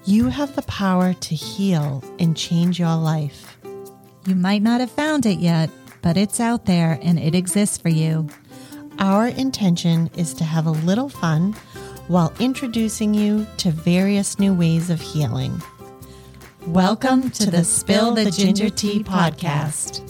You have the power to heal and change your life. You might not have found it yet, but it's out there and it exists for you. Our intention is to have a little fun while introducing you to various new ways of healing. Welcome to the Spill the Ginger Tea podcast.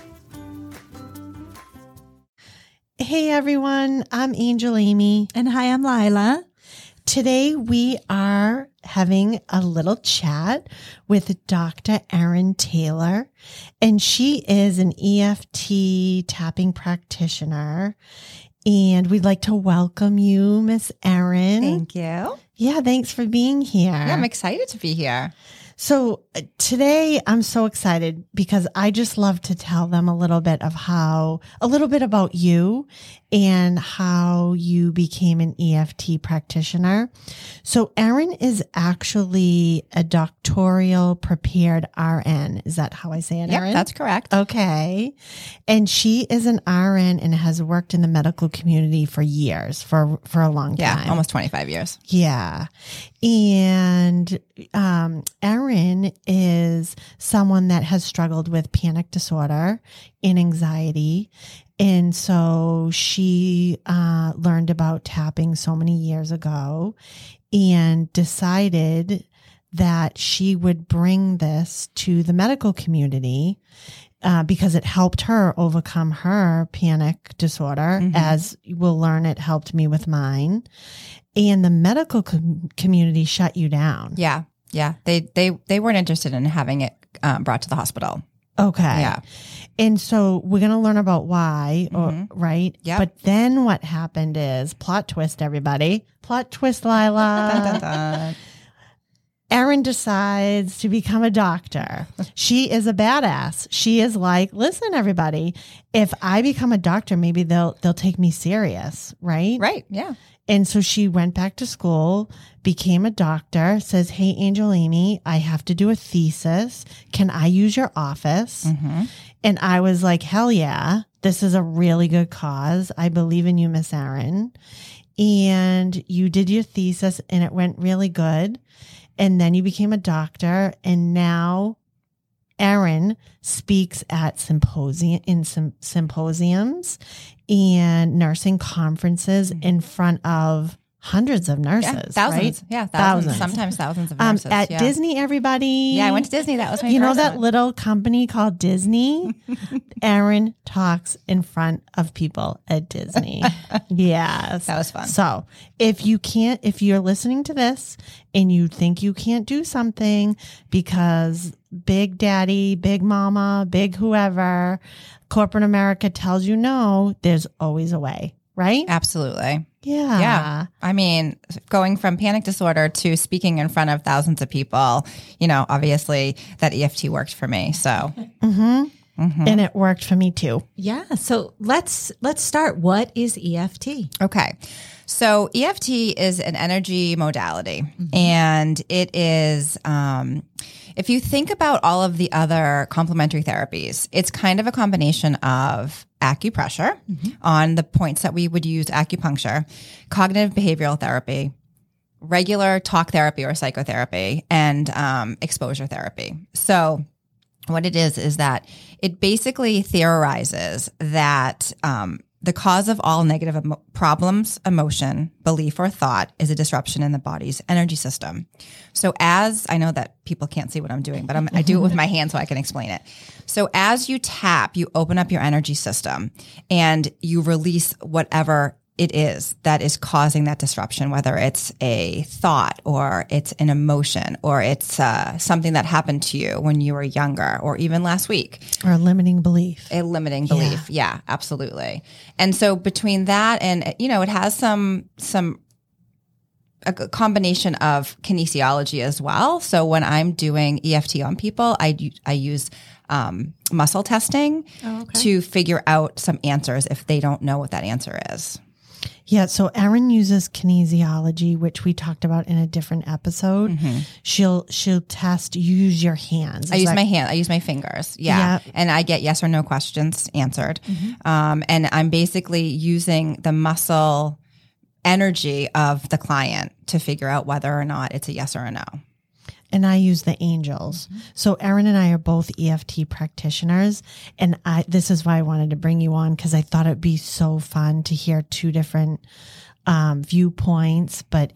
Hey everyone, I'm Angel Amy. And hi, I'm Lila. Today we are having a little chat with Dr. Erin Taylor, and she is an EFT tapping practitioner. And we'd like to welcome you, Miss Erin. Thank you. Yeah, thanks for being here. Yeah, I'm excited to be here. So today I'm so excited because I just love to tell them a little bit about you and how you became an EFT practitioner. So Erin is actually a doctoral prepared RN. Is that how I say it, Erin? Yep, that's correct. Okay. And she is an RN and has worked in the medical community for years, for a long time. Yeah, almost 25 years. Yeah. And Erin is someone that has struggled with panic disorder and anxiety. And so she learned about tapping so many years ago and decided that she would bring this to the medical community because it helped her overcome her panic disorder. Mm-hmm. As we'll learn, it helped me with mine. And the medical community shut you down. Yeah. Yeah. They weren't interested in having it brought to the hospital. Okay. Yeah. And so we're going to learn about why, right? Yeah. But then what happened is, plot twist, everybody. Plot twist, Lila. Dun, dun, dun. Erin decides to become a doctor. She is a badass. She is like, listen, everybody, if I become a doctor, maybe they'll take me serious, right? Right. Yeah. And so she went back to school, became a doctor, says, hey, Angel Amy, I have to do a thesis. Can I use your office? Mm-hmm. And I was like, hell yeah, this is a really good cause. I believe in you, Miss Erin. And you did your thesis and it went really good. And then you became a doctor. And now Erin speaks at symposiums and nursing conferences in front of hundreds of nurses. Yeah, thousands. Right? Yeah, thousands. Sometimes thousands of nurses. At Disney, everybody. Yeah, I went to Disney. That was my You know first that one. little company called Disney? Erin talks in front of people at Disney. Yes. That was fun. So if you're listening to this and you think you can't do something because Big Daddy, Big Mama, Big whoever, corporate America tells you no, there's always a way, right? Absolutely. Yeah. Yeah. I mean, going from panic disorder to speaking in front of thousands of people, obviously that EFT worked for me. So, And it worked for me too. Yeah. So let's start. What is EFT? okay. So EFT is an energy modality, and it is, if you think about all of the other complementary therapies, it's kind of a combination of acupressure on the points that we would use acupuncture, cognitive behavioral therapy, regular talk therapy or psychotherapy, and exposure therapy. So what it is that it basically theorizes that the cause of all negative problems, emotion, belief, or thought is a disruption in the body's energy system. So as I know that people can't see what I'm doing, but I do it with my hand so I can explain it. So as you tap, you open up your energy system and you release whatever it is that is causing that disruption, whether it's a thought or it's an emotion or it's something that happened to you when you were younger or even last week. Or a limiting belief. A limiting belief. Yeah, absolutely. And so between that and, it has a combination of kinesiology as well. So when I'm doing EFT on people, I use muscle testing to figure out some answers if they don't know what that answer is. Yeah, so Erin uses kinesiology, which we talked about in a different episode. Mm-hmm. She'll use your hands. I use my hand. I use my fingers. Yeah. Yep. And I get yes or no questions answered. Mm-hmm. And I'm basically using the muscle energy of the client to figure out whether or not it's a yes or a no. and I use the angels. So Erin and I are both EFT practitioners, and this is why I wanted to bring you on, because I thought it'd be so fun to hear two different viewpoints, but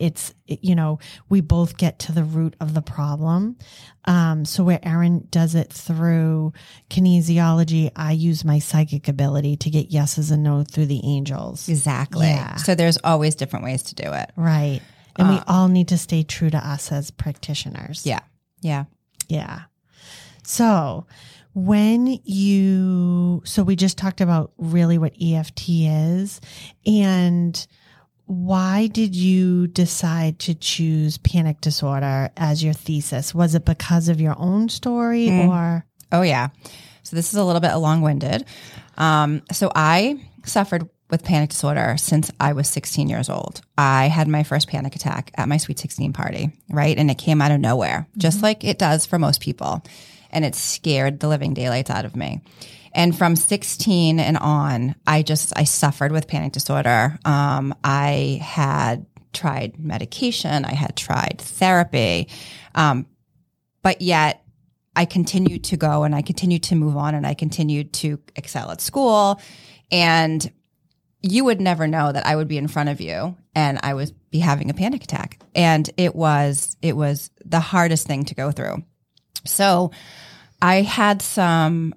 we both get to the root of the problem. So where Erin does it through kinesiology, I use my psychic ability to get yeses and no through the angels. Exactly. Yeah. So there's always different ways to do it. Right. And we all need to stay true to us as practitioners. Yeah. Yeah. Yeah. So we just talked about really what EFT is, and why did you decide to choose panic disorder as your thesis? Was it because of your own story or? Oh, yeah. So this is a little bit long-winded. So I suffered with panic disorder since I was 16 years old. I had my first panic attack at my Sweet 16 party, right? And it came out of nowhere, just like it does for most people. And it scared the living daylights out of me. And from 16 and on, I suffered with panic disorder. I had tried medication. I had tried therapy. But yet I continued to go and I continued to move on and I continued to excel at school. And you would never know that I would be in front of you and I would be having a panic attack. And it was the hardest thing to go through. So I had some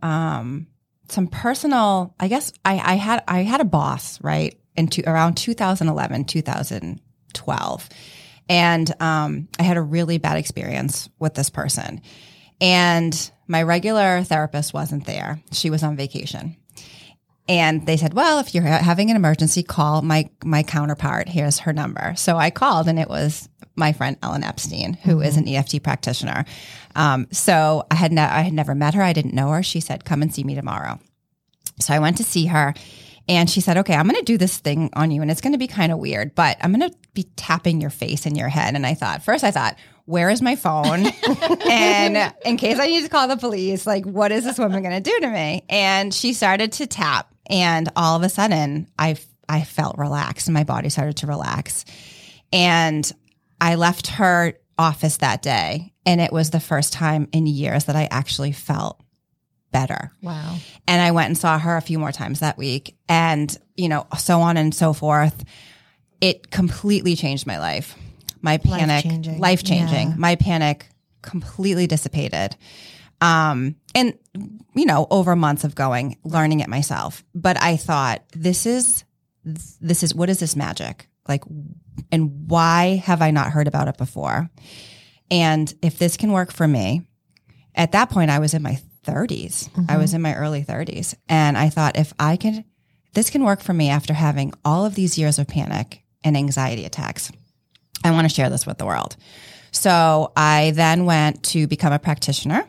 personal, I guess I had a boss, right, around 2011, 2012. And I had a really bad experience with this person. And my regular therapist wasn't there. She was on vacation. And they said, well, if you're having an emergency, call my counterpart. Here's her number. So I called, and it was my friend Ellen Epstein, who is an EFT practitioner. So I had never met her. I didn't know her. She said, come and see me tomorrow. So I went to see her, and she said, okay, I'm going to do this thing on you, and it's going to be kind of weird, but I'm going to be tapping your face and your head. And I thought, where is my phone? And in case I need to call the police, like, what is this woman going to do to me? And she started to tap. And all of a sudden, I felt relaxed and my body started to relax. And I left her office that day, and it was the first time in years that I actually felt better. Wow. And I went and saw her a few more times that week, and, so on and so forth. It completely changed my life. My panic, life-changing. Yeah. My panic completely dissipated. And, over months of learning it myself. But I thought, what is this magic? Like, and why have I not heard about it before? And if this can work for me, at that point, I was in my 30s. Mm-hmm. I was in my early 30s. And I thought, this can work for me after having all of these years of panic and anxiety attacks. I want to share this with the world. So I then went to become a practitioner.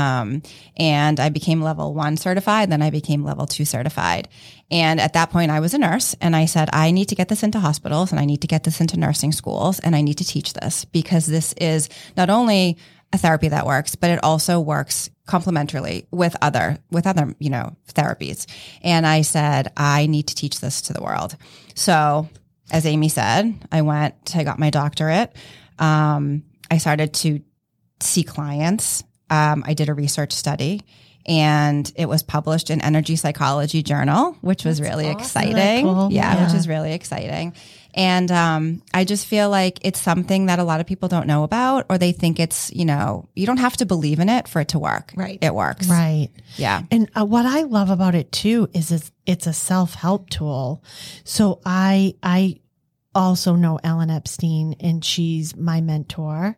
And I became level 1 certified. Then I became level 2 certified. And at that point I was a nurse, and I said, I need to get this into hospitals, and I need to get this into nursing schools, and I need to teach this, because this is not only a therapy that works, but it also works complementarily with other, therapies. And I said, I need to teach this to the world. So as Amy said, I got my doctorate. I started to see clients. I did a research study, and it was published in Energy Psychology Journal, which was really exciting. Cool. Yeah, which is really exciting. And I just feel like it's something that a lot of people don't know about, or they think it's, you don't have to believe in it for it to work. Right. It works. Right. Yeah. And what I love about it too is it's a self-help tool. So I also know Ellen Epstein, and she's my mentor.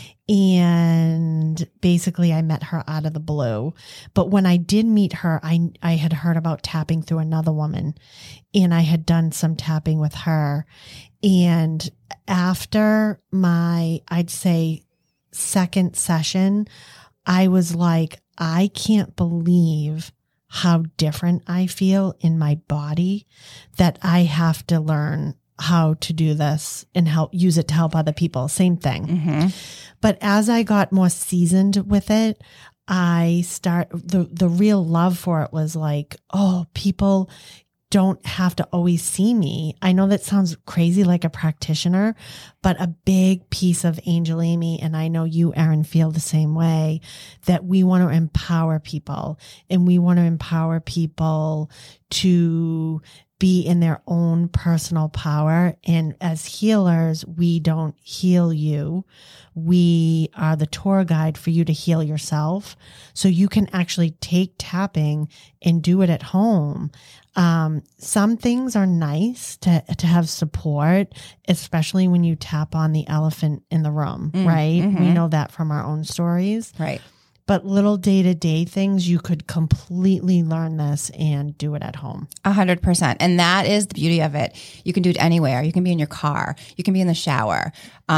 And basically I met her out of the blue. But when I did meet her, I had heard about tapping through another woman, and I had done some tapping with her. And after my, I'd say, second session, I was like, I can't believe how different I feel in my body, that I have to learn how to do this and use it to help other people. Same thing. Mm-hmm. But as I got more seasoned with it, the real love for it was like, oh, people don't have to always see me. I know that sounds crazy like a practitioner, but a big piece of Angel Amy, and I know you, Erin, feel the same way, that we want to empower people, and we want to empower people to be in their own personal power. And as healers, we don't heal you. We are the tour guide for you to heal yourself. So you can actually take tapping and do it at home. Some things are nice to have support, especially when you tap on the elephant in the room, right? Mm-hmm. We know that from our own stories. Right. But little day-to-day things, you could completely learn this and do it at home. 100%. And that is the beauty of it. You can do it anywhere. You can be in your car. You can be in the shower.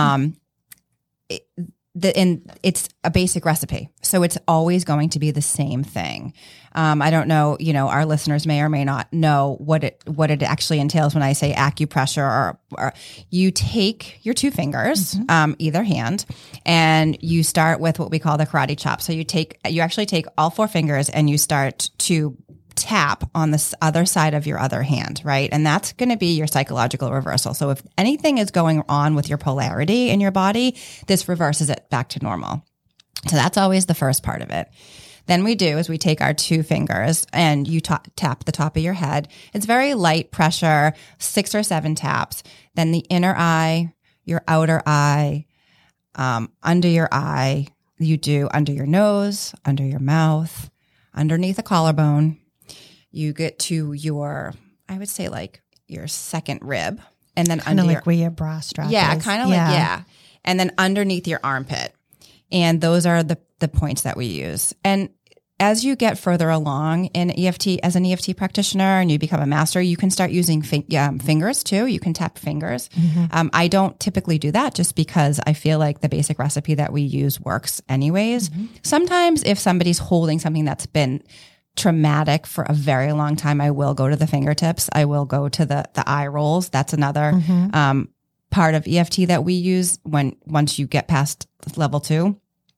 It's a basic recipe. So it's always going to be the same thing. I don't know, our listeners may or may not know what it actually entails when I say acupressure, or you take your two fingers, either hand, and you start with what we call the karate chop. So you actually take all four fingers and you start to tap on the other side of your other hand, right? And that's going to be your psychological reversal. So if anything is going on with your polarity in your body, this reverses it back to normal. So that's always the first part of it. Then we take our two fingers and you tap the top of your head. It's very light pressure, 6 or 7 taps. Then the inner eye, your outer eye, under your eye, you do under your nose, under your mouth, underneath the collarbone. You get to your, I would say like your second rib, and then kind of like where your bra strap is. Kind of like, yeah. And then underneath your armpit. And those are the points that we use. And as you get further along in EFT, as an EFT practitioner, and you become a master, you can start using fingers too. You can tap fingers. Mm-hmm. I don't typically do that just because I feel like the basic recipe that we use works anyways. Mm-hmm. Sometimes if somebody's holding something that's been traumatic for a very long time, I will go to the fingertips. I will go to the eye rolls. That's another part of EFT that we use once you get past level 2.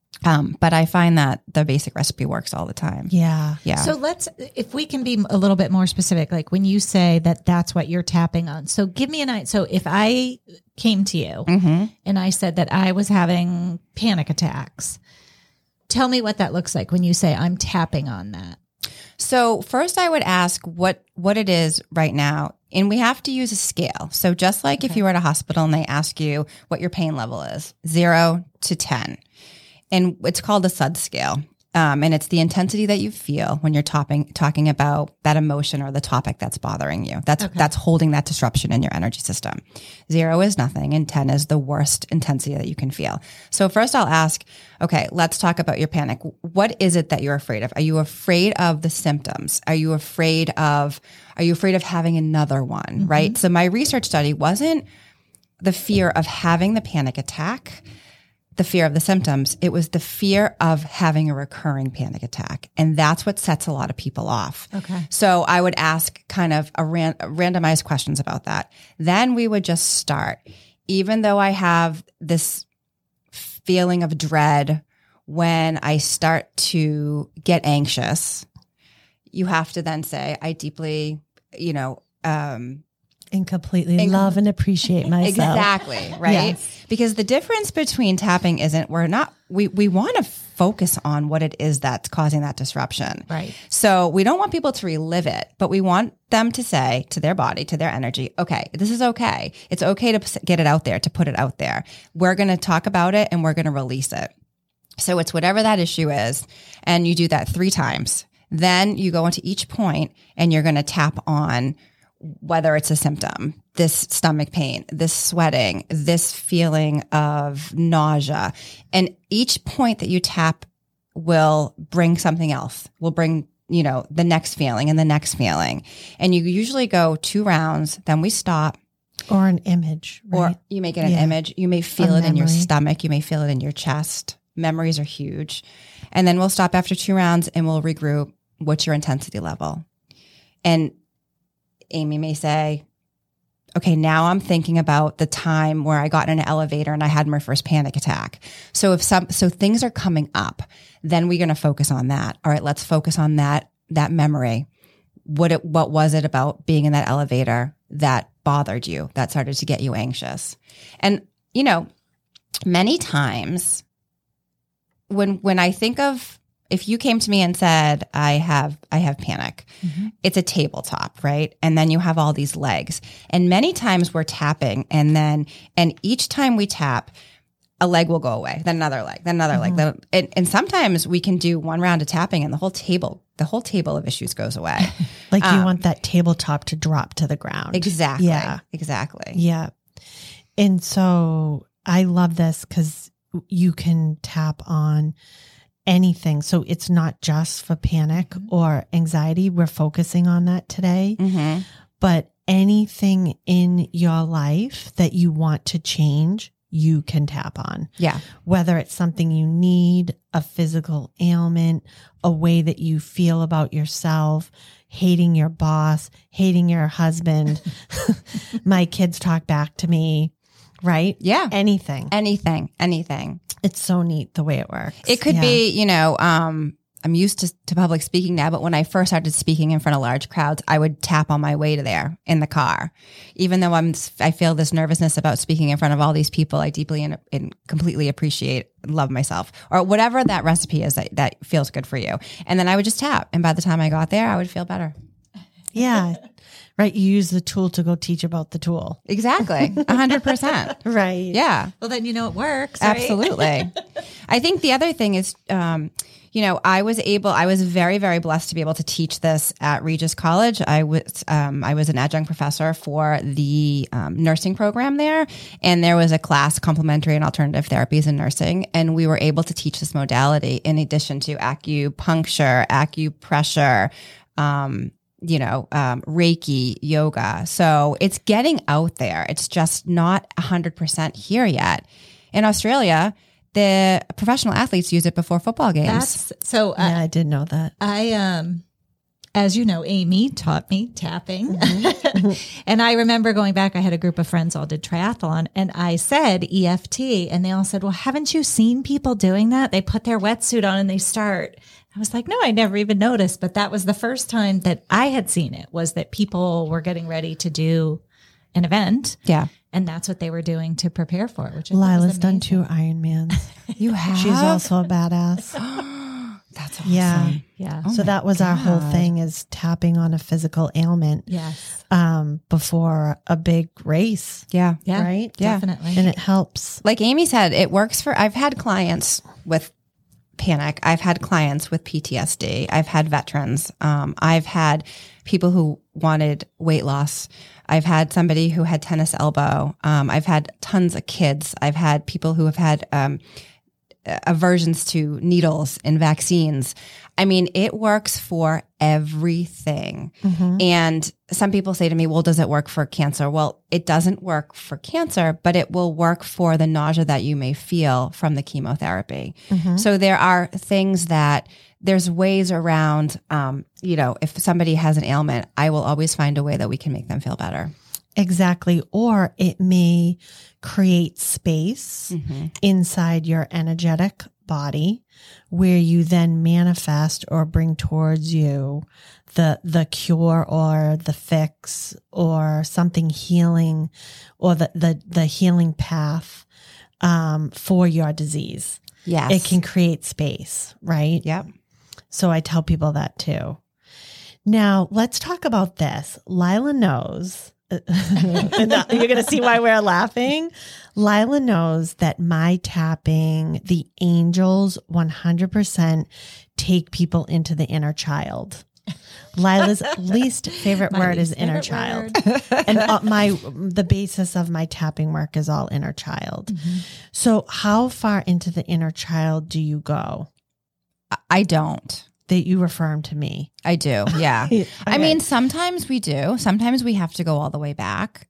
But I find that the basic recipe works all the time. Yeah. So if we can be a little bit more specific, like when you say that that's what you're tapping on. So give me an idea. So if I came to you and I said that I was having panic attacks, tell me what that looks like when you say I'm tapping on that. So first I would ask what it is right now. And we have to use a scale. So just like if you were at a hospital and they ask you what your pain level is, 0 to 10. And it's called the SUD scale. And it's the intensity that you feel when you're talking about that emotion or the topic that's bothering you. That's holding that disruption in your energy system. 0 is nothing, and 10 is the worst intensity that you can feel. So first I'll ask, okay, let's talk about your panic. What is it that you're afraid of? Are you afraid of the symptoms? Are you afraid of having another one, right? So my research study wasn't the fear of having the panic attack, the fear of the symptoms. It was the fear of having a recurring panic attack. And that's what sets a lot of people off. Okay. So I would ask kind of randomized questions about that. Then we would just start. Even though I have this feeling of dread when I start to get anxious, you have to then say, I deeply, and completely love and appreciate myself. Exactly. Right. Yes. Because the difference between tapping isn't, we want to focus on what it is that's causing that disruption. Right. So we don't want people to relive it, but we want them to say to their body, to their energy, okay, this is okay. It's okay to get it out there, to put it out there. We're going to talk about it and we're going to release it. So it's whatever that issue is. And you do that 3 times. Then you go into each point and you're going to tap on whether it's a symptom, this stomach pain, this sweating, this feeling of nausea. And each point that you tap will bring something else, will bring, the next feeling and the next feeling. And you usually go 2 rounds, then we stop. Or an image. Right? Or you may get an image. You may feel it in your stomach. You may feel it in your chest. Memories are huge. And then we'll stop after 2 rounds and we'll regroup. What's your intensity level? And Amy may say, okay, now I'm thinking about the time where I got in an elevator and I had my first panic attack. So so things are coming up, then we're going to focus on that. All right, let's focus on that memory. what was it about being in that elevator that bothered you, that started to get you anxious? And, you know, many times when I think of, if you came to me and said, I have panic, it's a tabletop, right? And then you have all these legs. And many times we're tapping and each time we tap, a leg will go away, then another leg, then another leg. And sometimes we can do one round of tapping and the whole table of issues goes away. Like you want that tabletop to drop to the ground. Exactly. Yeah. Exactly. Yeah. And so I love this because you can tap on anything. So it's not just for panic or anxiety. We're focusing on that today. But anything in your life that you want to change, you can tap on. Yeah. Whether it's something you need, a physical ailment, a way that you feel about yourself, hating your boss, hating your husband. My kids talk back to me, right? Yeah. Anything. It's so neat the way it works. It could be, you know, I'm used to public speaking now, but when I first started speaking in front of large crowds, I would tap on my way to there in the car. Even though I feel this nervousness about speaking in front of all these people, I deeply and completely appreciate and love myself, or whatever that recipe is that feels good for you. And then I would just tap. And by the time I got there, I would feel better. Yeah. Right. You use the tool to go teach about the tool. Exactly. 100%. Right. Yeah. Well, then you know it works. Right? Absolutely. I think the other thing is, you know, I was very, very blessed to be able to teach this at Regis College. I was an adjunct professor for the nursing program there, and there was a class, complementary and alternative therapies in nursing, and we were able to teach this modality in addition to acupuncture, acupressure, Reiki, yoga. So it's getting out there. It's just not 100% here yet. In Australia, the professional athletes use it before football games. I did know that. As you know, Amy taught me tapping. And I remember going back, I had a group of friends all did triathlon, and I said EFT, and they all said, well, haven't you seen people doing that? They put their wetsuit on and they start. I was like, no, I never even noticed. But that was the first time that I had seen it, was that people were getting ready to do an event. Yeah. And that's what they were doing to prepare for it. Which Lila's done 2 Ironmans. You have? She's also a badass. That's awesome. Yeah. Yeah. So that was our whole thing, is tapping on a physical ailment. Yes. Before a big race. Yeah. Yeah. Right? Yeah. Definitely. And it helps. Like Amy said, it works I've had clients with panic. I've had clients with PTSD. I've had veterans. I've had people who wanted weight loss. I've had somebody who had tennis elbow. I've had tons of kids. I've had people who have had aversions to needles and vaccines. I mean, it works for everything. And some people say to me, well, does it work for cancer? Well, it doesn't work for cancer, but it will work for the nausea that you may feel from the chemotherapy. So there are things there's ways around, if somebody has an ailment, I will always find a way that we can make them feel better. Exactly. Or it may create space inside your energetic body where you then manifest or bring towards you the cure or the fix or something healing, or the healing path for your disease. Yes. It can create space, right? Yep. So I tell people that too. Now let's talk about this. Lila knows, and you're going to see why we're laughing. Lila knows that my tapping, the angels 100% take people into the inner child. Lila's least favorite word is inner child. And the basis of my tapping work is all inner child. So how far into the inner child do you go? I don't. That you refer him to me. I do. Yeah. Okay. I mean, sometimes we do. Sometimes we have to go all the way back.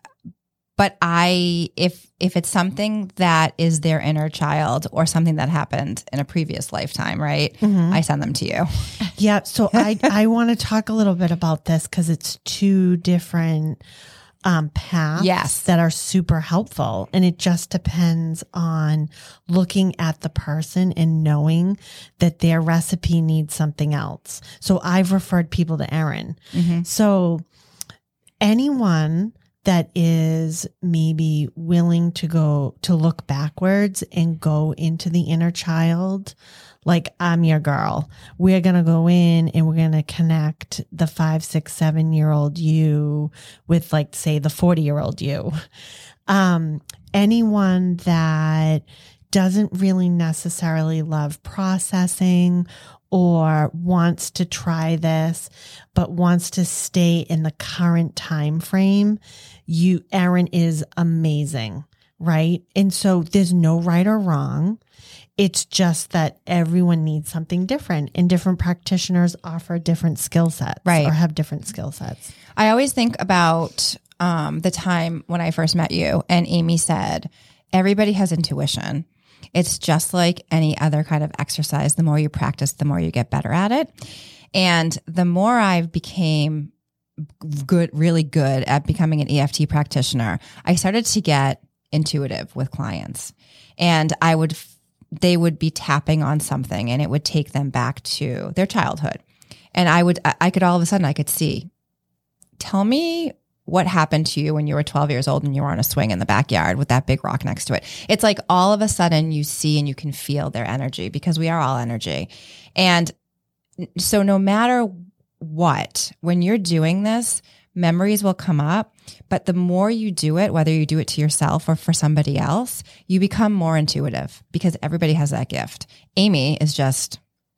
But if it's something that is their inner child or something that happened in a previous lifetime, right? I send them to you. Yeah. So I want to talk a little bit about this because it's 2 different paths Yes. that are super helpful. And it just depends on looking at the person and knowing that their recipe needs something else. So I've referred people to Erin. So anyone that is maybe willing to go to look backwards and go into the inner child, like I'm your girl. We're going to go in and we're going to connect the 5, 6, 7-year-old you with, like, say, the 40-year-old you. Anyone that doesn't really necessarily love processing or wants to try this, but wants to stay in the current time frame, Erin is amazing, right? And so there's no right or wrong. It's just that everyone needs something different, and different practitioners offer different skill sets, Right. or have different skill sets. I always think about the time when I first met you, and Amy said, everybody has intuition. It's just like any other kind of exercise. The more you practice, the more you get better at it. And the more I've became really good at becoming an EFT practitioner, I started to get intuitive with clients, and they would be tapping on something and it would take them back to their childhood. And I could all of a sudden, I could see, tell me what happened to you when you were 12 years old and you were on a swing in the backyard with that big rock next to it. It's like all of a sudden you see and you can feel their energy, because we are all energy. And so no matter what, when you're doing this, memories will come up, but the more you do it, whether you do it to yourself or for somebody else, you become more intuitive, because everybody has that gift. Amy is just,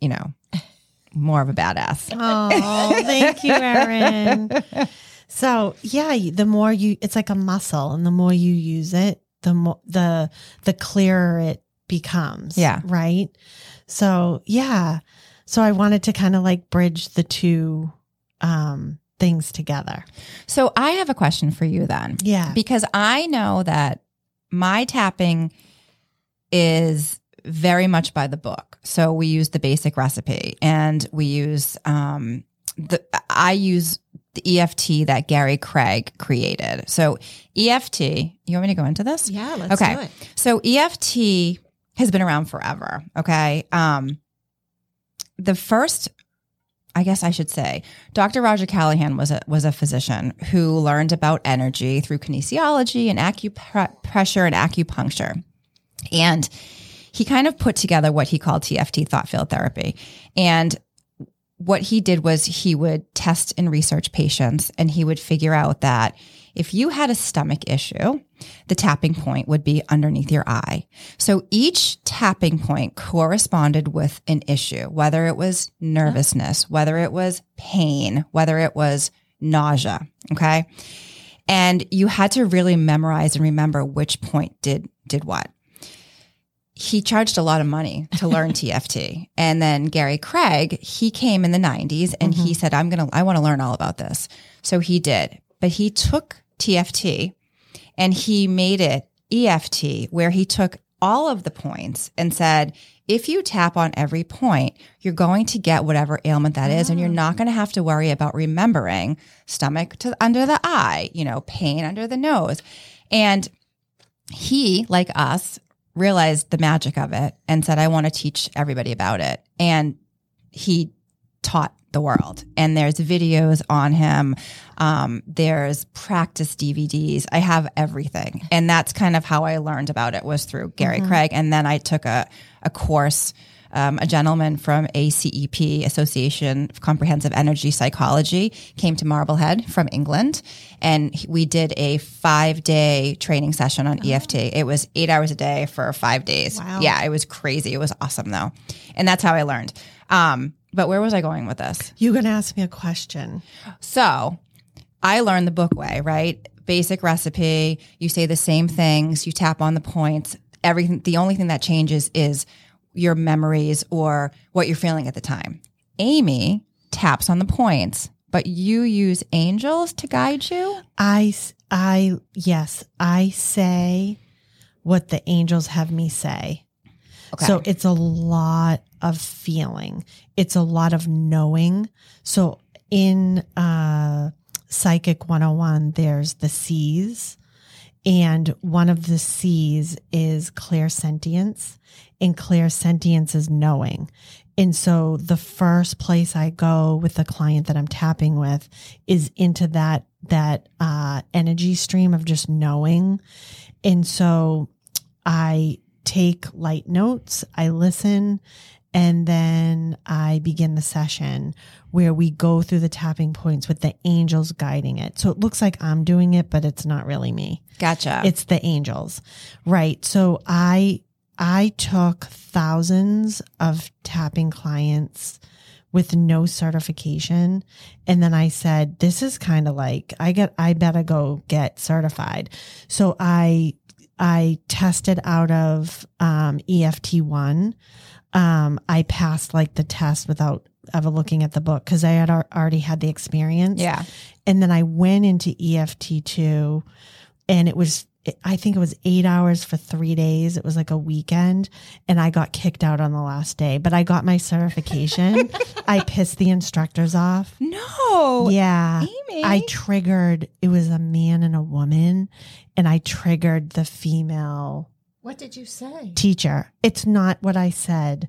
more of a badass. Oh, thank you, Erin. So yeah, the more it's like a muscle, and the more you use it, the clearer it becomes. Yeah. Right. So yeah. So I wanted to kind of like bridge the two, things together. So I have a question for you then. Yeah. Because I know that my tapping is very much by the book. So we use the basic recipe, and we use I use the EFT that Gary Craig created. So EFT, you want me to go into this? Yeah, let's Okay. do it. So EFT has been around forever. Okay. The first, I guess I should say, Dr. Roger Callahan was a physician who learned about energy through kinesiology and acupressure and acupuncture. And he kind of put together what he called TFT, thought field therapy. And what he did was he would test and research patients, and he would figure out that if you had a stomach issue, the tapping point would be underneath your eye. So each tapping point corresponded with an issue, whether it was nervousness, whether it was pain, whether it was nausea. Okay. And you had to really memorize and remember which point did what. He charged a lot of money to learn TFT. And then Gary Craig, he came in the 90s and he said, I want to learn all about this. So he did, but he took TFT and he made it EFT, where he took all of the points and said, if you tap on every point, you're going to get whatever ailment that is. And you're not going to have to worry about remembering stomach under the eye, pain under the nose. And he, like us, realized the magic of it and said, I want to teach everybody about it. And he taught the world. And there's videos on him. There's practice DVDs. I have everything. And that's kind of how I learned about it, was through Gary Craig. And then I took a course. A gentleman from ACEP, Association of Comprehensive Energy Psychology, came to Marblehead from England, and we did a 5-day training session on EFT. It was 8 hours a day for 5 days. Wow. Yeah, it was crazy. It was awesome though. And that's how I learned. But where was I going with this? You're going to ask me a question. So I learned the book way, right? Basic recipe. You say the same things. You tap on the points. Everything. The only thing that changes is your memories or what you're feeling at the time. Amy taps on the points, but you use angels to guide you? Yes, I say what the angels have me say. Okay. So it's a lot of feeling. It's a lot of knowing. So in Psychic 101, there's the C's. And one of the C's is clairsentience, and clairsentience is knowing. And so the first place I go with the client that I'm tapping with is into that energy stream of just knowing. And so I take light notes, I listen, and then I begin the session where we go through the tapping points with the angels guiding it. So it looks like I'm doing it, but it's not really me. Gotcha. It's the angels. Right. So I took thousands of tapping clients with no certification. And then I said, this is kind of like, I better go get certified. So I tested out of EFT1. I passed like the test without ever looking at the book because I had already had the experience. Yeah. And then I went into EFT2, and I think it was 8 hours for 3 days. It was like a weekend, and I got kicked out on the last day, but I got my certification. I pissed the instructors off. No. Yeah. Amy. It was a man and a woman, and I triggered the female What did you say? teacher. It's not what I said.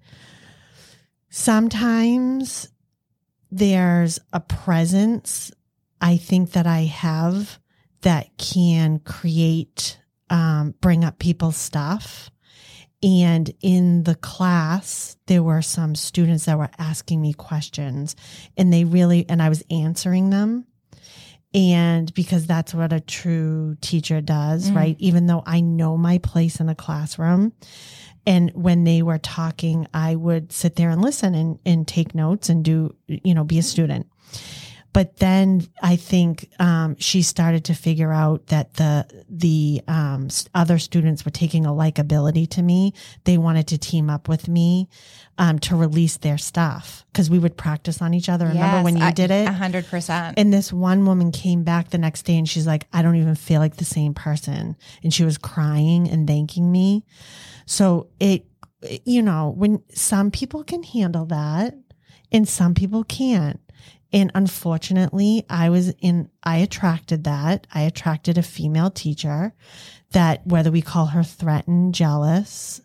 Sometimes there's a presence I think that I have that can create, bring up people's stuff. And in the class, there were some students that were asking me questions, and I was answering them. And because that's what a true teacher does, right? Even though I know my place in a classroom, and when they were talking, I would sit there and listen and take notes and be a student. But then I think she started to figure out that the other students were taking a likability to me. They wanted to team up with me to release their stuff because we would practice on each other. Remember when you did it? 100%. And this one woman came back the next day and she's like, I don't even feel like the same person. And she was crying and thanking me. So when some people can handle that and some people can't. And unfortunately, I attracted that. I attracted a female teacher that, whether we call her threatened, jealous,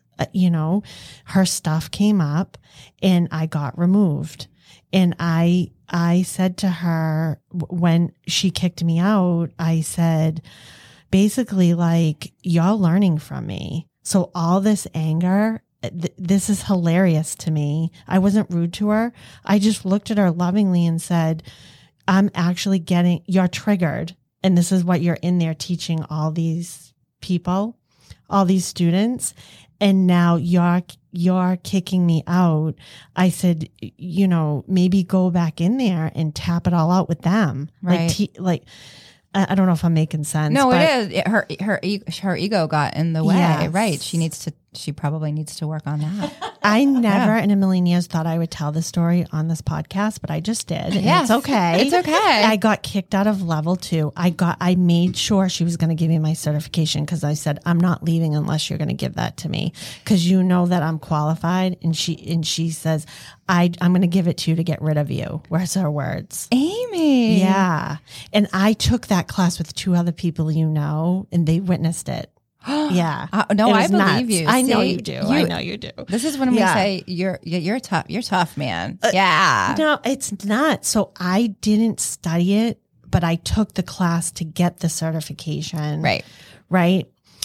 her stuff came up and I got removed. And I said to her when she kicked me out, I said, basically, like, y'all learning from me. So all this anger, this is hilarious to me. I wasn't rude to her. I just looked at her lovingly and said, I'm actually you're triggered. And this is what you're in there teaching all these people, all these students. And now you're kicking me out. I said, maybe go back in there and tap it all out with them. Right. I don't know if I'm making sense. No, it is. Her ego got in the way. Yes. Right. She probably needs to work on that. I never in a million years thought I would tell this story on this podcast, but I just did. And Yes. it's okay. It's okay. I got kicked out of level 2. I made sure she was going to give me my certification because I said, I'm not leaving unless you're going to give that to me because you know that I'm qualified. And she says, I'm going to give it to you to get rid of you. Where's her words? Amy. Yeah. And I took that class with 2 other people, and they witnessed it. Yeah. No, It I was believe nuts. you. I know See, you do. I know you do. This is when we say you're tough. You're tough, man. Yeah. No, it's not. So I didn't study it, but I took the class to get the certification. Right. Right.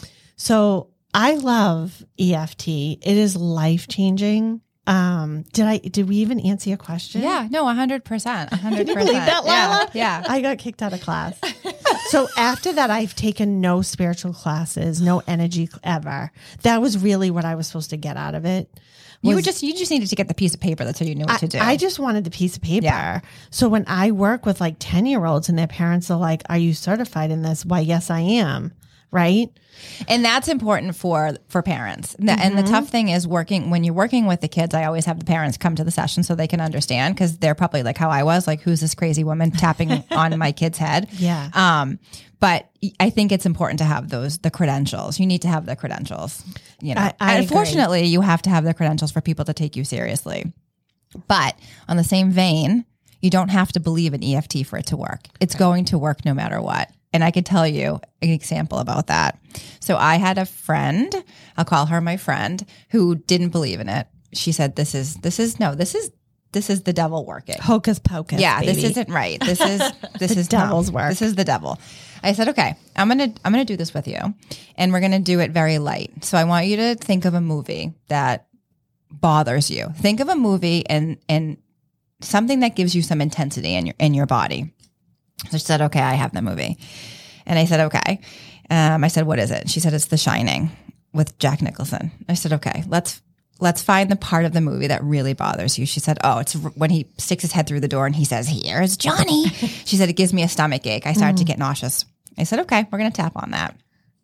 So I love EFT. It is life-changing. Did we even answer your question? Yeah. No, 100%. 100%. Can you believe that, Lila? Yeah. I got kicked out of class. So after that, I've taken no spiritual classes, no energy ever. That was really what I was supposed to get out of it. You just needed to get the piece of paper. That's how you knew what to do. I just wanted the piece of paper. Yeah. So when I work with like 10-year-olds and their parents are like, are you certified in this? Why, yes, I am. Right. And that's important for parents. And the tough thing is when you're working with the kids, I always have the parents come to the session so they can understand because they're probably like how I was, like, who's this crazy woman tapping on my kid's head? Yeah. But I think it's important to have the credentials. You need to have the credentials. I Unfortunately, you have to have the credentials for people to take you seriously. But on the same vein, You don't have to believe in EFT for it to work. It's going to work no matter what. And I could tell you an example about that. So I had a friend, I'll call her my friend, who didn't believe in it. She said, this is the devil working. Hocus pocus. Yeah, baby. this isn't right. This is devil's work. This is the devil. I said, okay, I'm gonna do this with you, and we're gonna do it very light. So I want you to think of a movie that bothers you. Think of a movie and something that gives you some intensity in your body. So she said, okay, I have the movie. And I said, okay. I said, what is it? She said, it's The Shining with Jack Nicholson. I said, okay, let's find the part of the movie that really bothers you. She said, oh, it's when he sticks his head through the door and he says, here's Johnny. She said, it gives me a stomach ache. I started to get nauseous. I said, okay, we're going to tap on that.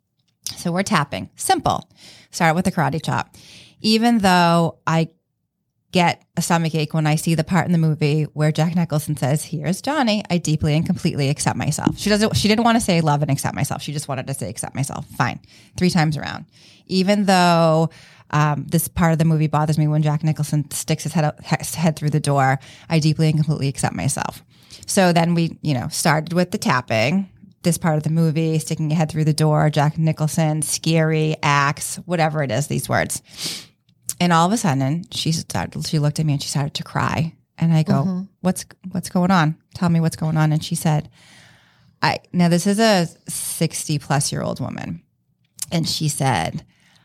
So we're tapping. Simple. Start with the karate chop. Even though I get a stomach ache when I see the part in the movie where Jack Nicholson says, here's Johnny, I deeply and completely accept myself. She didn't want to say love and accept myself. She just wanted to say accept myself. Fine. 3 times around. Even though this part of the movie bothers me when Jack Nicholson sticks his head through the door, I deeply and completely accept myself. So then we, started with the tapping, this part of the movie, sticking your head through the door, Jack Nicholson, scary, axe, whatever it is, these words. And all of a sudden, she looked at me and she started to cry. And I go, what's going on? Tell me what's going on. And she said, now this is a 60-plus-year-old woman. And she said,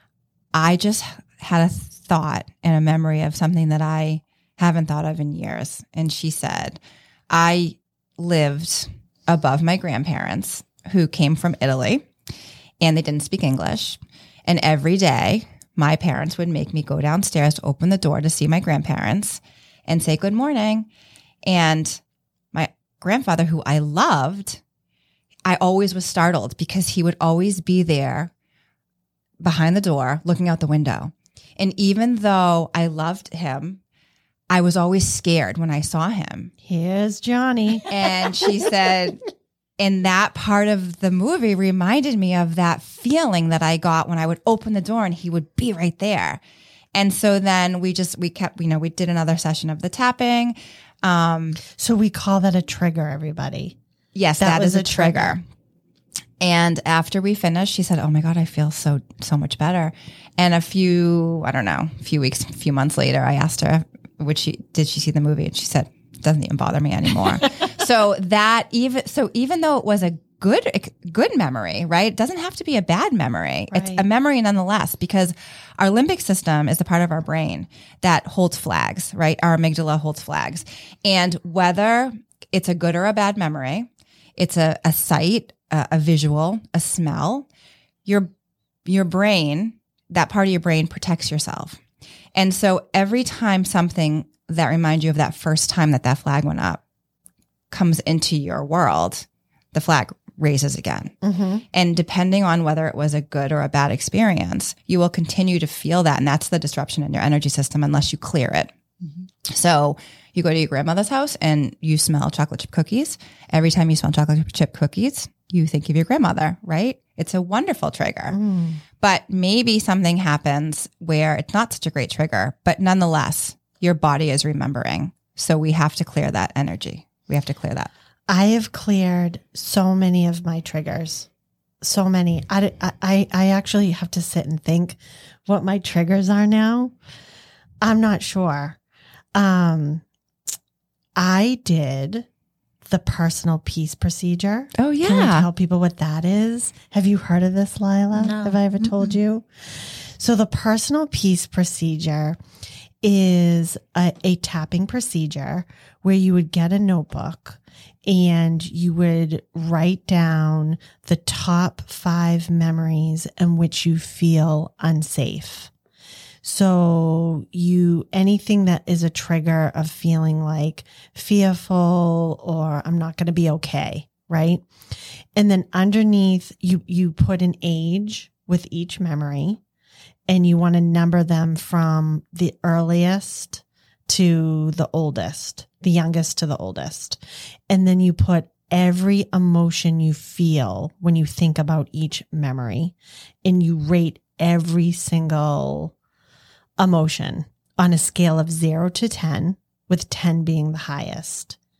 I just had a thought and a memory of something that I haven't thought of in years. And she said, I lived above my grandparents who came from Italy and they didn't speak English. And every day, my parents would make me go downstairs to open the door to see my grandparents and say good morning. And my grandfather, who I loved, I always was startled because he would always be there behind the door looking out the window. And even though I loved him, I was always scared when I saw him. Here's Johnny. And she said, and that part of the movie reminded me of that feeling that I got when I would open the door and he would be right there. And so then we kept, we did another session of the tapping. So we call that a trigger, everybody. Yes, that is a trigger. And after we finished, she said, oh my God, I feel so much better. And a few months later, I asked her, did she see the movie? And she said, it doesn't even bother me anymore. So even though it was a good memory, right? It doesn't have to be a bad memory. Right. It's a memory nonetheless, because our limbic system is the part of our brain that holds flags, right? Our amygdala holds flags. And whether it's a good or a bad memory, it's a sight, a visual, a smell, your brain, that part of your brain protects yourself. And so every time something that reminds you of that first time that flag went up comes into your world, the flag raises again. Mm-hmm. And depending on whether it was a good or a bad experience, you will continue to feel that. And that's the disruption in your energy system unless you clear it. Mm-hmm. So you go to your grandmother's house and you smell chocolate chip cookies. Every time you smell chocolate chip cookies, you think of your grandmother, right? It's a wonderful trigger. Mm. But maybe something happens where it's not such a great trigger, but nonetheless, your body is remembering. So we have to clear that energy. We have to clear that. I have cleared so many of my triggers. So many. I actually have to sit and think what my triggers are now. I'm not sure. I did the personal peace procedure. Oh, yeah. Can I tell people what that is? Have you heard of this, Lila? No. Have I ever told you? So the personal peace procedure is a tapping procedure where you would get a notebook and you would write down the top 5 memories in which you feel unsafe. So anything that is a trigger of feeling like fearful or I'm not going to be okay, right? And then underneath you put an age with each memory and you want to number them from the earliest to the oldest, the youngest to the oldest. And then you put every emotion you feel when you think about each memory and you rate every single emotion on a scale of 0 to 10, with 10 being the highest.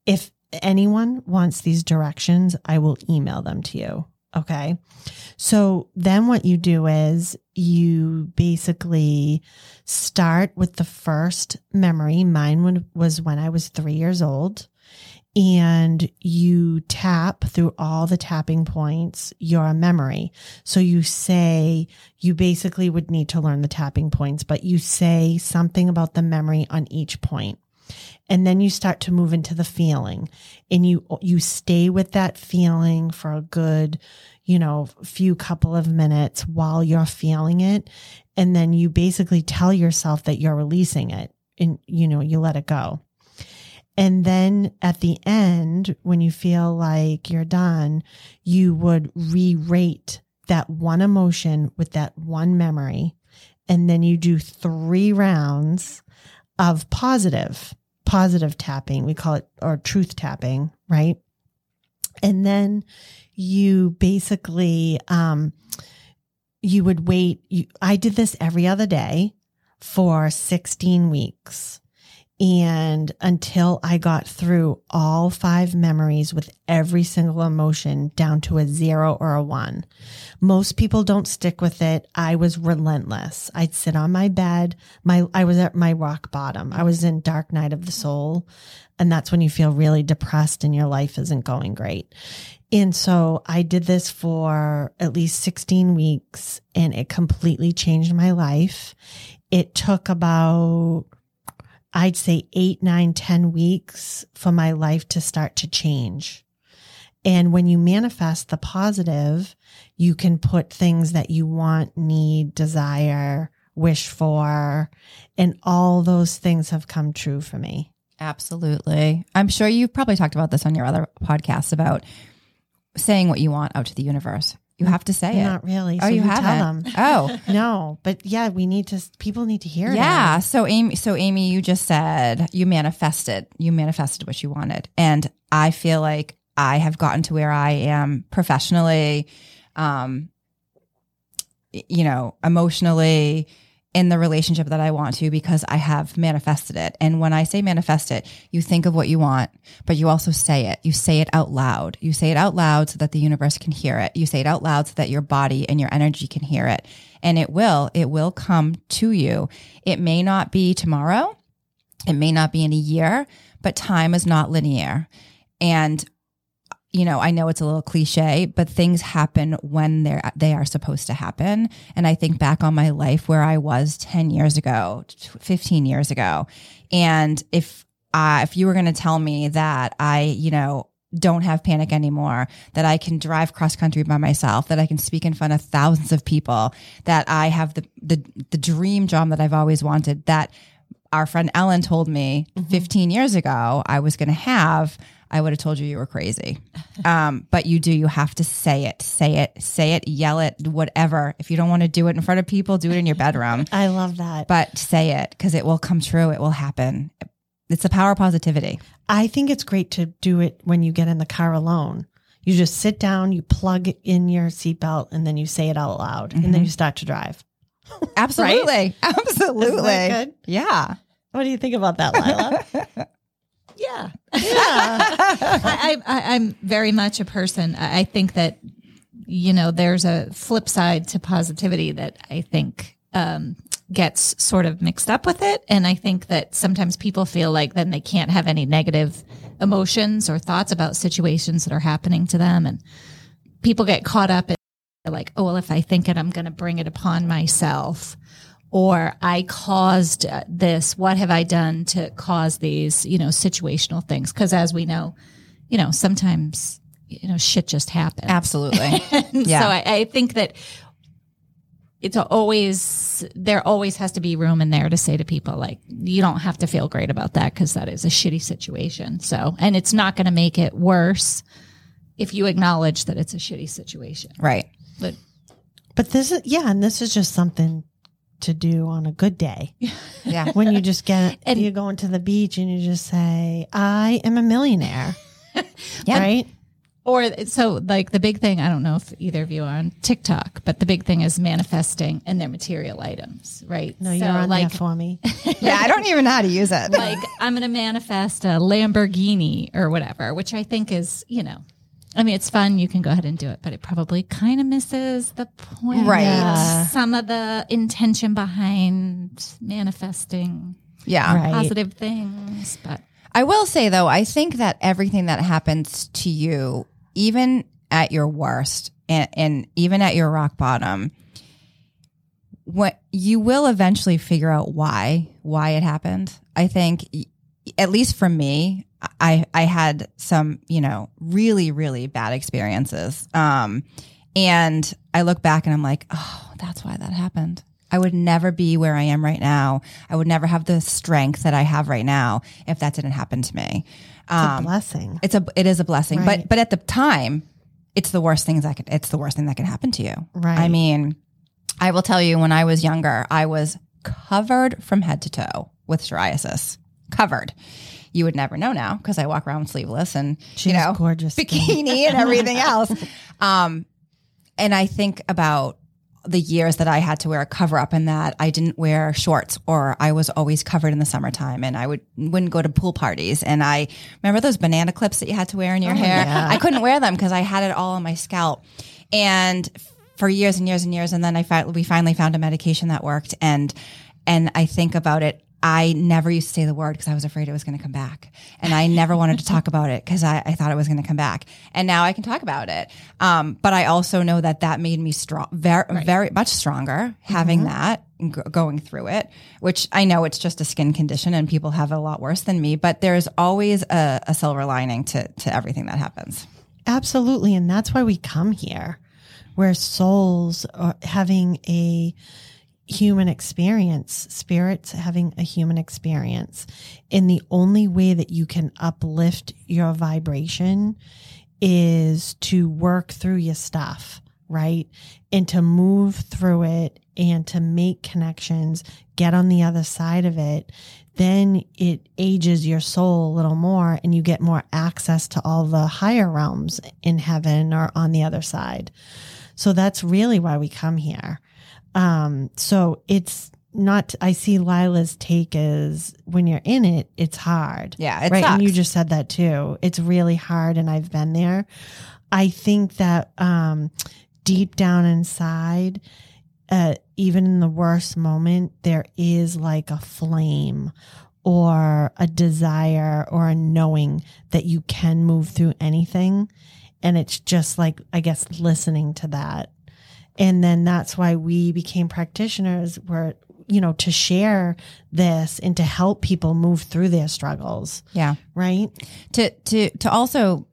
if anyone wants these directions, I will email them to you. Okay. So then what you do is you basically start with the first memory. Mine was when I was 3 years old. And you tap through all the tapping points, your memory. So you basically would need to learn the tapping points, but you say something about the memory on each point. And then you start to move into the feeling, and you stay with that feeling for a good, few couple of minutes while you're feeling it. And then you basically tell yourself that you're releasing it, and, you let it go. And then at the end, when you feel like you're done, you would re-rate that one emotion with that one memory. And then you do 3 rounds of positive tapping. We call it, or truth tapping, right? And then you basically, you would wait. I did this every other day for 16 weeks. And until I got through all 5 memories with every single emotion down to a 0 or a 1. Most people don't stick with it. I was relentless. I'd sit on my bed. I was at my rock bottom. I was in dark night of the soul. And that's when you feel really depressed and your life isn't going great. And so I did this for at least 16 weeks, and it completely changed my life. It took about, I'd say 8, 9, 10 weeks for my life to start to change. And when you manifest the positive, you can put things that you want, need, desire, wish for, and all those things have come true for me. Absolutely. I'm sure you've probably talked about this on your other podcasts about saying what you want out to the universe. You have to say it. Not really. Oh, so you tell haven't? them. Oh, No, but yeah, people need to hear it. yeah. So Amy, you just said you manifested what you wanted. And I feel like I have gotten to where I am professionally, emotionally, in the relationship that I want to, because I have manifested it. And when I say manifest it, you think of what you want, but you also say it. You say it out loud. You say it out loud so that the universe can hear it. You say it out loud so that your body and your energy can hear it. And it will come to you. It may not be tomorrow. It may not be in a year, but time is not linear. And I know it's a little cliche, but things happen when they are supposed to happen. And I think back on my life where I was 10 years ago, 15 years ago. And if you were going to tell me that I, don't have panic anymore, that I can drive cross country by myself, that I can speak in front of thousands of people, that I have the dream job that I've always wanted, that our friend Ellen told me 15 years ago I was going to have, I would have told you were crazy. But you have to say it, yell it, whatever. If you don't want to do it in front of people, do it in your bedroom. I love that. But say it, because it will come true. It will happen. It's the power of positivity. I think it's great to do it when you get in the car alone. You just sit down, you plug in your seatbelt, and then you say it out loud, and then you start to drive. Absolutely. Right? Absolutely. Isn't that good? Yeah. What do you think about that, Lila? Yeah. Yeah. I'm very much a person. I think that, there's a flip side to positivity that I think gets sort of mixed up with it. And I think that sometimes people feel like then they can't have any negative emotions or thoughts about situations that are happening to them. And people get caught up in like, oh, well, if I think it, I'm going to bring it upon myself. Or I caused this. What have I done to cause these, situational things? Because as we know, sometimes, shit just happens. Absolutely. Yeah. So I think that there always has to be room in there to say to people, like, you don't have to feel great about that because that is a shitty situation. So, and it's not going to make it worse if you acknowledge that it's a shitty situation. Right. But this is just something to do on a good day. Yeah. When you just you're going to the beach and you just say, I am a millionaire. Yeah. Right? Or so like the big thing, I don't know if either of you are on TikTok, but the big thing is manifesting and their material items, right? No, so you're on like, there for me. Yeah, I don't even know how to use it. Like, I'm going to manifest a Lamborghini or whatever, which I think is, I mean, it's fun. You can go ahead and do it, but it probably kind of misses the point. Right. Yeah. Some of the intention behind manifesting Yeah. positive things. But I will say, though, I think that everything that happens to you, even at your worst and even at your rock bottom, what you will eventually figure out why it happened. I think, at least for me, I had some, really, really bad experiences. And I look back and I'm like, oh, that's why that happened. I would never be where I am right now. I would never have the strength that I have right now if that didn't happen to me. It's a blessing. It is a blessing. Right. But at the time, it's the worst thing that could happen to you. Right. I mean, I will tell you, when I was younger, I was covered from head to toe with psoriasis. Covered. You would never know now because I walk around sleeveless and, She has gorgeous bikini and everything else. And I think about the years that I had to wear a cover up and that I didn't wear shorts, or I was always covered in the summertime, and I wouldn't go to pool parties. And I remember those banana clips that you had to wear in your hair. Yeah. I couldn't wear them because I had it all on my scalp. And for years and years and years. And then we finally found a medication that worked. And I think about it. I never used to say the word because I was afraid it was going to come back. And I never wanted to talk about it because I thought it was going to come back. And now I can talk about it. But I also know that made me strong, very much stronger having that and going through it, which I know it's just a skin condition and people have it a lot worse than me, but there's always a silver lining to everything that happens. Absolutely. And that's why we come here. We're souls having a human experience, spirits having a human experience. And the only way that you can uplift your vibration is to work through your stuff, right? And to move through it and to make connections, get on the other side of it. Then it ages your soul a little more and you get more access to all the higher realms in heaven or on the other side. So that's really why we come here. So it's not, I see Lila's take is when you're in it, it's hard. Yeah, it right. sucks. And you just said that too. It's really hard. And I've been there. I think that, deep down inside, even in the worst moment, there is like a flame or a desire or a knowing that you can move through anything. And it's just like, I guess, listening to that. And then that's why we became practitioners, were, to share this and to help people move through their struggles. Yeah. Right. To also,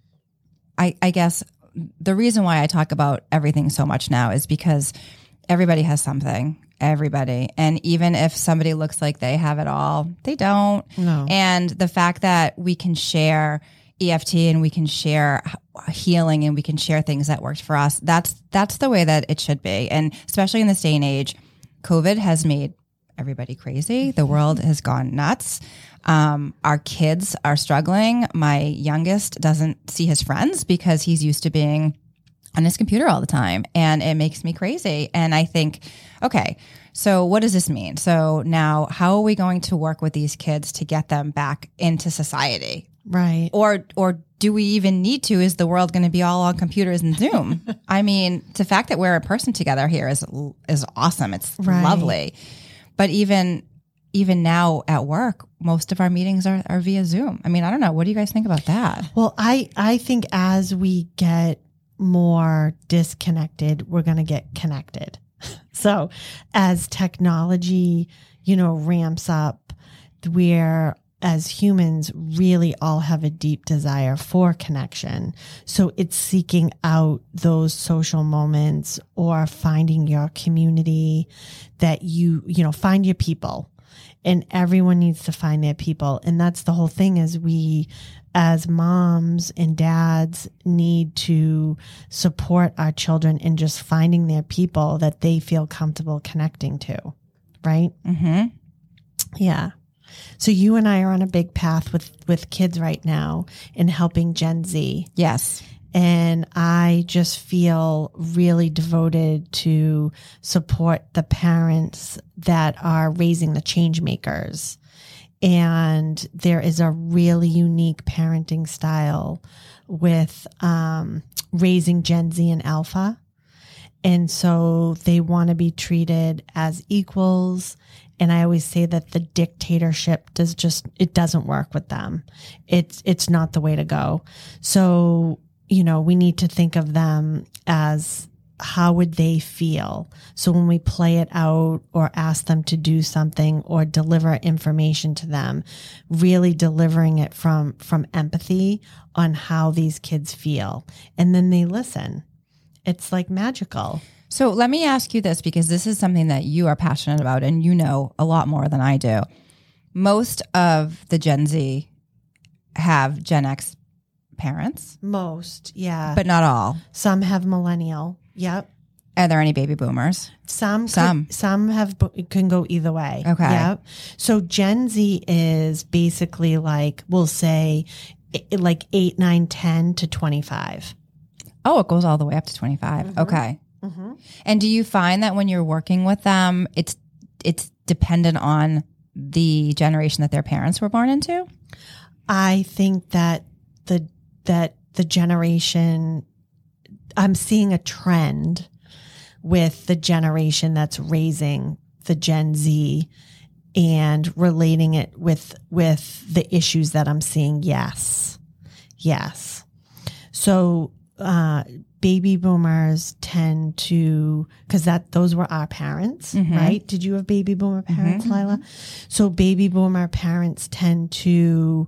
I guess the reason why I talk about everything so much now is because everybody has something, everybody. And even if somebody looks like they have it all, they don't. No. And the fact that we can share EFT and we can share healing and we can share things that worked for us, that's the way that it should be. And especially in this day and age, COVID has made everybody crazy. The world has gone nuts. Our kids are struggling. My youngest doesn't see his friends because he's used to being on his computer all the time, and it makes me crazy. And I think, okay, so what does this mean? So now how are we going to work with these kids to get them back into society? Right. Or do we even need to? Is the world going to be all on computers and Zoom? I mean, the fact that we're a person together here is awesome. It's Right. lovely. But even now at work, most of our meetings are via Zoom. I mean, I don't know. What do you guys think about that? Well, I think as we get more disconnected, we're going to get connected. So as technology, ramps up, we're, as humans, really all have a deep desire for connection. So it's seeking out those social moments or finding your community that find your people. And everyone needs to find their people. And that's the whole thing, is we, as moms and dads, need to support our children in just finding their people that they feel comfortable connecting to. Right? Mm-hmm. Yeah. So you and I are on a big path with kids right now in helping Gen Z. Yes. And I just feel really devoted to support the parents that are raising the change makers. And there is a really unique parenting style with raising Gen Z and Alpha. And so they want to be treated as equals. And I always say that the dictatorship it doesn't work with them. It's not the way to go. So, we need to think of them as how would they feel? So when we play it out or ask them to do something or deliver information to them, really delivering it from empathy on how these kids feel. And then they listen. It's like magical. So let me ask you this, because this is something that you are passionate about and you know a lot more than I do. Most of the Gen Z have Gen X parents. Most, yeah. But not all. Some have millennial. Yep. Are there any baby boomers? Some can go either way. Okay. Yep. So Gen Z is basically like, we'll say like 8, 9, 10 to 25. Oh, it goes all the way up to 25. Mm-hmm. Okay. Mm-hmm. And do you find that when you're working with them, it's dependent on the generation that their parents were born into? I think that the generation, I'm seeing a trend with the generation that's raising the Gen Z and relating it with the issues that I'm seeing. Yes. So, baby boomers tend to, because those were our parents, mm-hmm. right? Did you have baby boomer parents, mm-hmm. Lila? So baby boomer parents tend to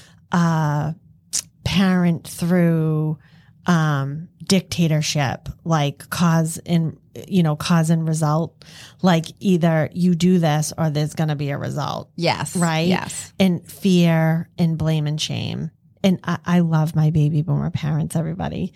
parent through dictatorship, like cause and result. Like either you do this or there's going to be a result. Yes. Right? Yes. And fear and blame and shame. And I love my baby boomer parents, everybody.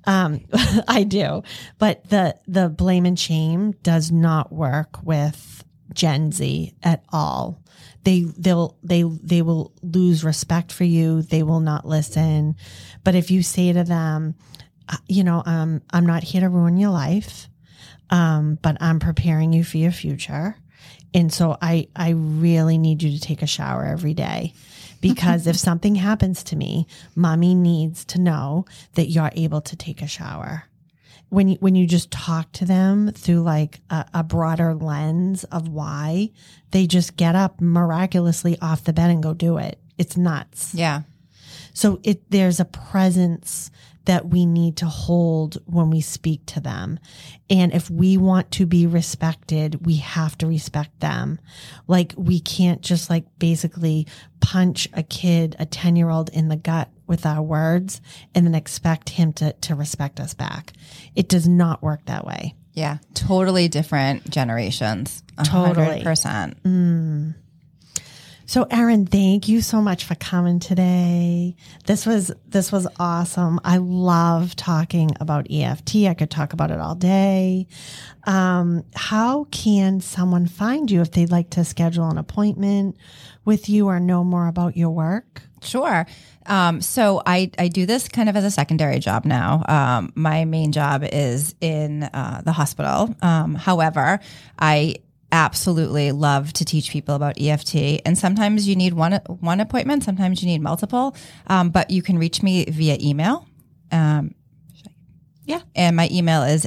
I do. But the blame and shame does not work with Gen Z at all. They will lose respect for you. They will not listen. But if you say to them, I'm not here to ruin your life, but I'm preparing you for your future. And so I really need you to take a shower every day. Because if something happens to me, mommy needs to know that you're able to take a shower. When you just talk to them through like a broader lens of why, they just get up miraculously off the bed and go do it. It's nuts. Yeah. So there's a presence that we need to hold when we speak to them. And if we want to be respected, we have to respect them. Like we can't just like basically punch a kid, a 10-year-old in the gut with our words and then expect him to respect us back. It does not work that way. Yeah. Totally different generations. 100%. Totally. So Erin, thank you so much for coming today. This was awesome. I love talking about EFT. I could talk about it all day. How can someone find you if they'd like to schedule an appointment with you or know more about your work? Sure. So I do this kind of as a secondary job now. My main job is in the hospital. However, I absolutely love to teach people about EFT. And sometimes you need one appointment, sometimes you need multiple, but you can reach me via email. Yeah. And my email is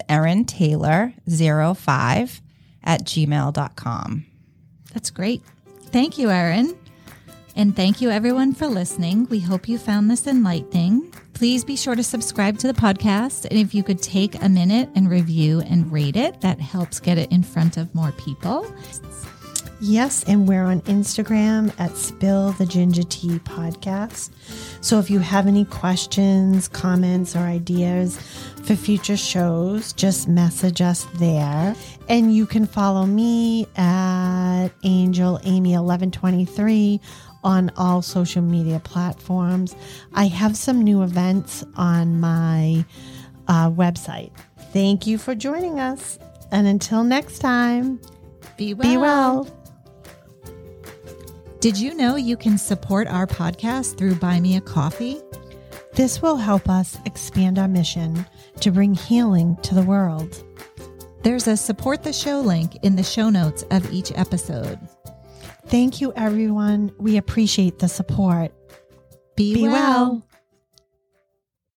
erintaylor05@gmail.com. That's great. Thank you, Erin. And thank you, everyone, for listening. We hope you found this enlightening. Please be sure to subscribe to the podcast. And if you could take a minute and review and rate it, that helps get it in front of more people. Yes, and we're on Instagram at Spill the Ginger Tea Podcast. So if you have any questions, comments, or ideas for future shows, just message us there. And you can follow me at Angel Amy 1123 on all social media platforms. I have some new events on my website. Thank you for joining us. And until next time, be well. Be well. Did you know you can support our podcast through Buy Me a Coffee? This will help us expand our mission to bring healing to the world. There's a support the show link in the show notes of each episode. Thank you, everyone. We appreciate the support. Be well.